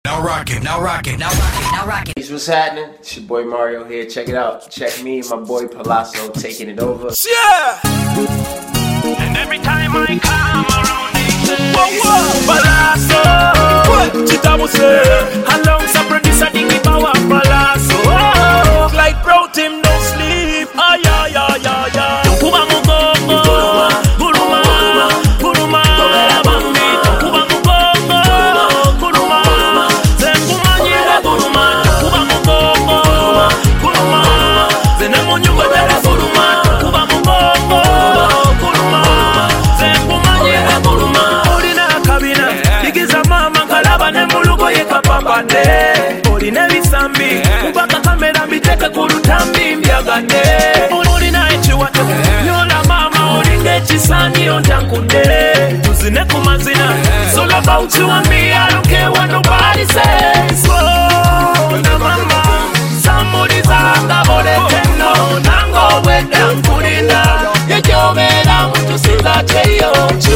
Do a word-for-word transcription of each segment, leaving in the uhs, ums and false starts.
Now rock it, now rock it, now rock it, now rock it. What's happening? It's your boy Mario here. Check it out. Check me and my boy Palazzo taking it over. Yeah! And every time I come around the whoa, whoa, Palazzo! What? Chitamo say, alongside producer Dingy Power Palazzo. Oh, like bro, Tim no sleep. Ay, ay, ay, ay, ay. Kuba mugongo, guruma, guruma, bambi. Kuba mugongo, guruma, zengumanyira guruma. Kuba mugongo, guruma, zenamunyuga dara guruma. Kuba mugongo, guruma, zengumanyira guruma. Olina kabina, igiza mama kalaba ne mulugo yekapapande. Olina bisambi, kubaka kamera mbiteke kulutambi mbyagane. Olina echiwate, nyola mama olinge chisani ontankunde. Tuzine kumazina, it's all about you and me, I don't care what nobody says. Whoa, na mama, somebody's on the body, no, nango wenda mkulina. Yejomela mtu siza cheyo,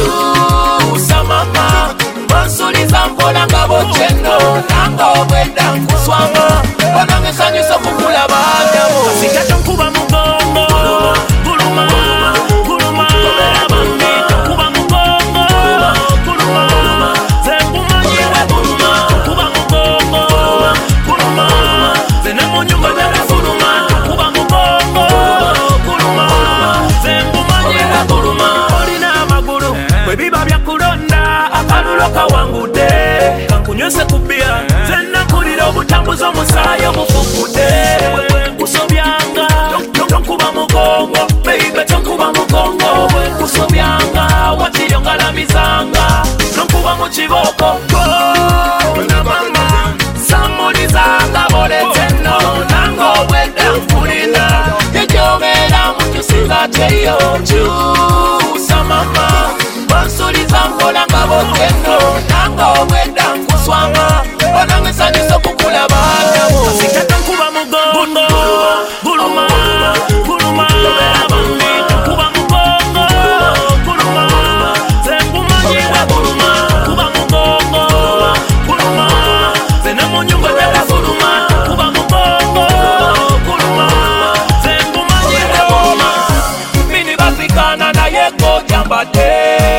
chusa mama. Mansuri zambola ngabo cheno, nango wenda mkuswama. Wanange sanyiso kukula baadabo. Kasikato mkuba mugongo, guruma, guruma, bambi. Kuba mugongo, guruma, zengumanyira guruma. Kuba mugongo, guruma, zenamunyuga dara guruma. Kuba mugongo, guruma, zengumanyira guruma. Olina amaguru, webiba byakulonda, akalulo kawangude. Kankunywese kubia, zena kulira obutambuza omusaayi mufukude. Wewe nkusobyanga, tonkuba mugongo, baby tonkuba mugongo. Wewe nkusobyanga, watiro ngalamizanga, tonkuba mu kiboko. Oh, na mama, samulizanga boleteno, nango wenda nkulina. Yejomera mutu sinza cheyo, chusa mama. Bansuliza mbola ngabo teno, nango wenda nkuswama. Wanange sanyiso kukula baadabo. Kasikato nkuba mugongo, guruma, guruma, bambi. Kuba mugongo, guruma, zengumanyira guruma. Kuba mugongo, guruma, zenamunyuga dara guruma. Kuba mugongo, guruma, zengumanyira guruma. Mini basikana na yeko jambate.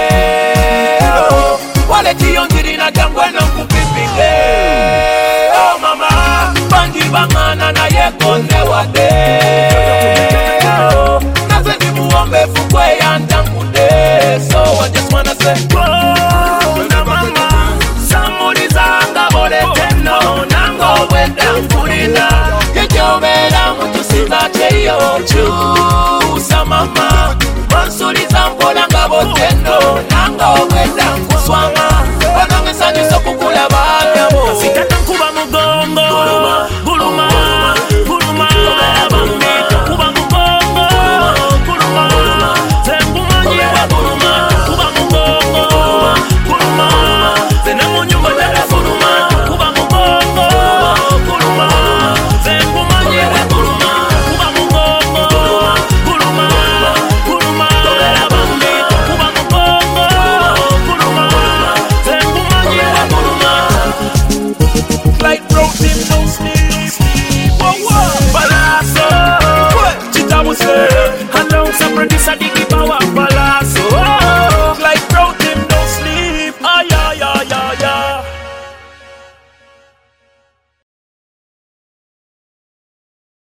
Wale tiyongiri na jangweno kupipike. Oh mama, bangi bangana na yekonde wade. Oh, naze ni muombe fukwe ya ntangude. So I just wanna say, oh, na mama, samulizanga boleteno, nango wenda nkulina. Yejomera mutu sinza cheyo, chuu.